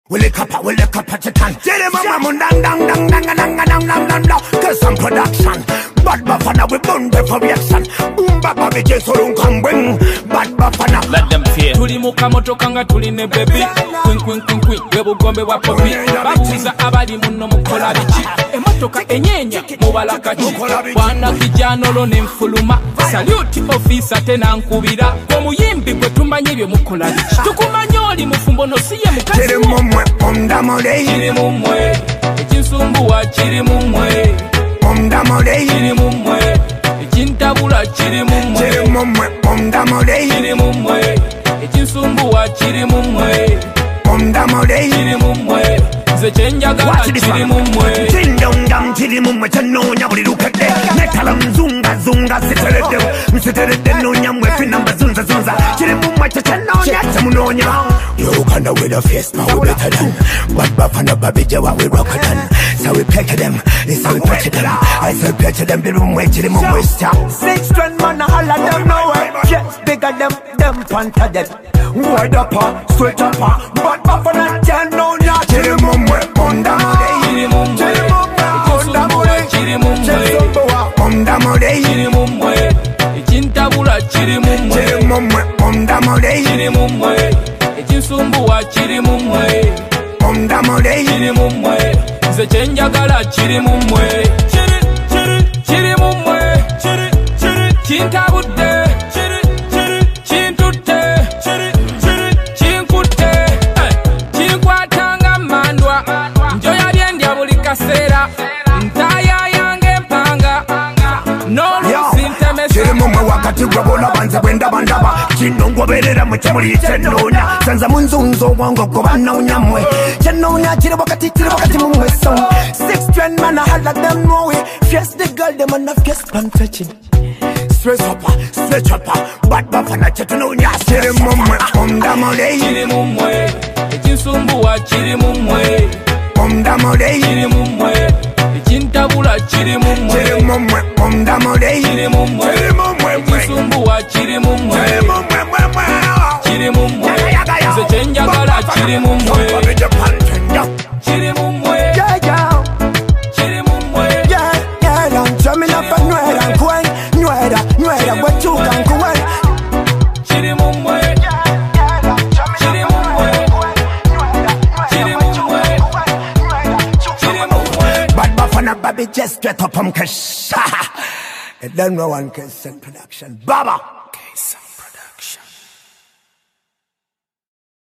Will it up at your tan? Tell him I'm dang, cause some production. Bad Bafana, we bun the for reaction. Boom, baba, we just don't come bring. Bad Bafana. Let them fear. Tuli mukamoto kanga tuli ne baby. Queen, webu gombe wa popi. Babuza abadi muno mukola bichi. Emotoka enyenya, mubala kachi. Wana kijano lo nemfuluma. Salute officer tena nkubira. Kwa muyimbi kwe tumbanyibyo mukola bichi. Tukumanyoli mufumbo no siye mukazi. Chiri mumwe, omdamole. Chiri mumwe, ekinsumbuwa chiri mumwe. Omdamole. Chiri mumwe, ekintabula chiri mumwe. Chiri mumwe, omdamole. Chiri mumwe, ekinsumbuwa chiri mumwe. Omdamole. Chiri mumwe, ze chenjagala chiri mumwe. Chindongam chiri mumwe chanonya buli lukadde. Netala mzunga siterede nonya mwefi namba zunza. Chiri mumwe chanonya chamunonya. Uganda with a face now we better than. But Bafana Babija what we rocker than. So we peck them, it's how we patch them. I say patch them, the room way chiri mumwe stop. 6 strand man all of them nowhere. Yes, bigger them panta dead. Wide upper, straight upper. But Bafana chanonya Chiri mumwe omdamole. Chiri mumwe, ekinsumbuwa chiri mumwe. Omdamole. Chiri mumwe, ekintabula chiri mumwe. Chiri mumwe omdamole. Chiri mumwe, ekinsumbuwa chiri mumwe. Omdamole. Chiri mumwe, ze chenjagala chiri mumwe. Chiri mumwe, kintabudde. Kintutte, kinkutte. Kinkwatanga mandwa. Njoya lyendya buli kaseera. Ntaya yange mpanga. N'oluusi ntemesa. Chiri mumwe wakati gwabola banze bwendabandaba. Kino ngoberera mu kimuli ky'enoonya. Sanza mu nzunzo bwango goba nawunyamwe. Ky'enoonya kiri wakati mumwe so. 6 strand man all of them nowhere. Yes, the girl them and have guest pan touching. Stress upper, stretch upper. Bad Bafana ky'enoonya. Chiri mumwe omdamole. Chiri mumwe, ekinsumbuwa chiri mumwe. Omdamole. Chiri mumwe, ekintabula chiri mumwe. Chiri mumwe omdamole. Chiri mumwe, ekinsumbuwa chiri mumwe. Chiri mumwe, ze chenjagala chiri mumwe. Chiri mumwe, Yeah. chiri mumwe. Yeah, don't tell me nothing, nuera, kwen. Nuera, what you can kwen. Chiri mumwe, chiri mumwe. Chiri mumwe, chiri mumwe. Bad Bafana Babi just straight up cash. And then no one can send production. Baba.